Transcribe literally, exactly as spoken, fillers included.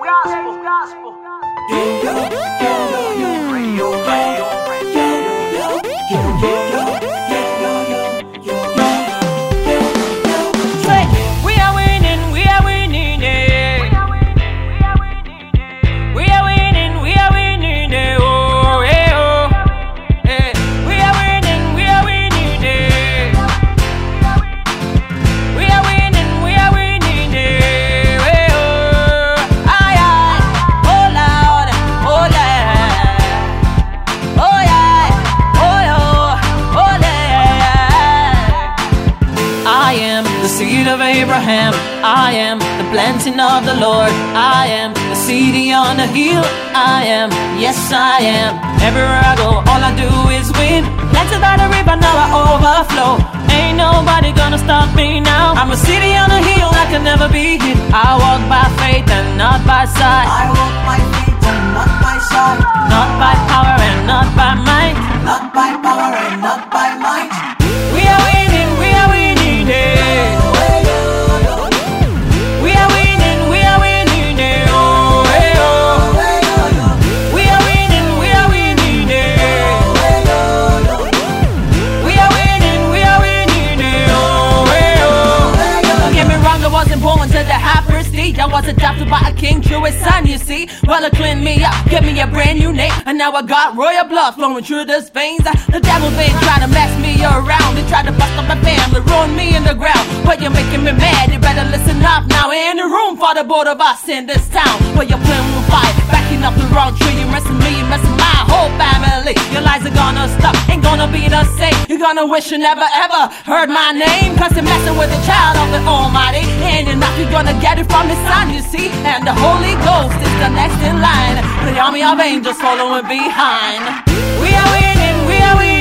Of Abraham, I am the planting of the Lord. I am the city on the hill. I am, yes I am. Everywhere I go, all I do is win. Planted by the river, now I overflow. Ain't nobody gonna stop me now. I'm a city on a hill that can never be hid. I walk by faith and not by sight. I walk by faith and not by sight. Not by power and not by might. Not by power and not by might. We are winning, we are winning, yeah. I was adopted by a king through his son, you see. Well, it cleaned me up, give me a brand new name, and now I got royal blood flowing through these veins. The devil been trying to mess me around. They tried to bust up my family, ruin me in the ground. But you're making me mad, you better listen up now. Ain't a room for the both of us in this town. But you're playing with fire, backing up the wrong tree. You're messing me, you're messing my whole family. Your lies are gonna stop, ain't gonna be the same. You're gonna wish you never ever heard my name, cause you're messing with the child of the Almighty. And you're not you're gonna get it from the sun, you see. And the Holy Ghost is the next in line. The army of angels following behind. We are winning, we are winning.